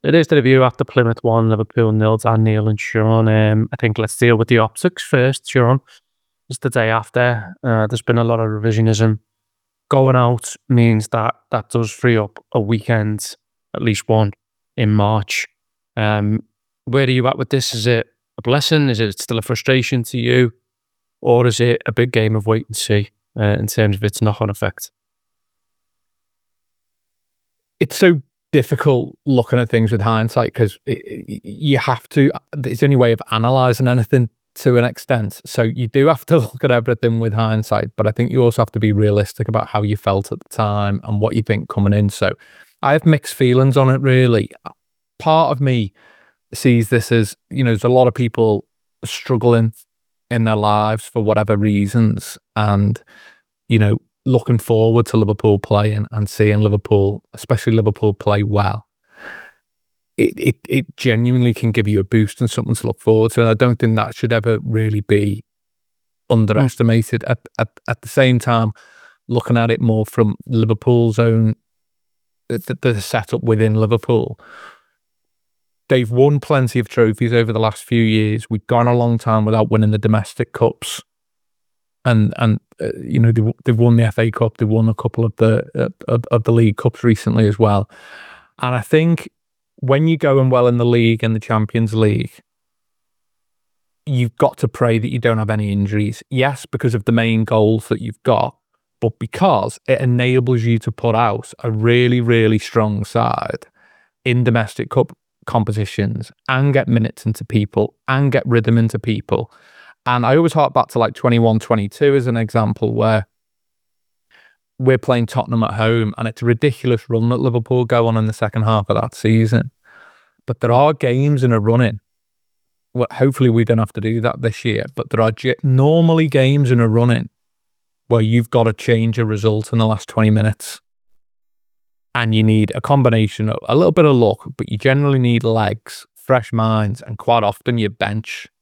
It is the review after Plymouth 1, Liverpool 0, Dan, Neil and Sean. I think let's deal with the optics first, Sean. Just the day after, there's been a lot of revisionism. Going out means that does free up a weekend, at least one, in March. Where are you at with this? Is it a blessing? Is it still a frustration to you? Or is it a big game of wait and see in terms of its knock-on effect? It's so difficult looking at things with hindsight because you have to. It's the only way of analysing anything to an extent. So you do have to look at everything with hindsight, but I think you also have to be realistic about how you felt at the time and what you think coming in. So I have mixed feelings on it, really. Part of me sees this as, there's a lot of people struggling in their lives for whatever reasons, and looking forward to Liverpool playing and seeing Liverpool, especially Liverpool, play well. It genuinely can give you a boost and something to look forward to, and I don't think that should ever really be underestimated. At the same time, looking at it more from Liverpool's own the setup within Liverpool, they've won plenty of trophies over the last few years. We've gone a long time without winning the domestic cups, and they've won the FA Cup. They've won a couple of the League Cups recently as well. And I think when you're going well in the league and the Champions League, you've got to pray that you don't have any injuries. Yes, because of the main goals that you've got, but because it enables you to put out a really, really strong side in domestic cup competitions and get minutes into people and get rhythm into people. And I always hark back to like 21-22 as an example, where we're playing Tottenham at home and it's a ridiculous run that Liverpool go on in the second half of that season. But there are games in a run-in. Well, hopefully we don't have to do that this year, but there are normally games in a run-in where you've got to change a result in the last 20 minutes. And you need a combination of a little bit of luck, but you generally need legs, fresh minds, and quite often your bench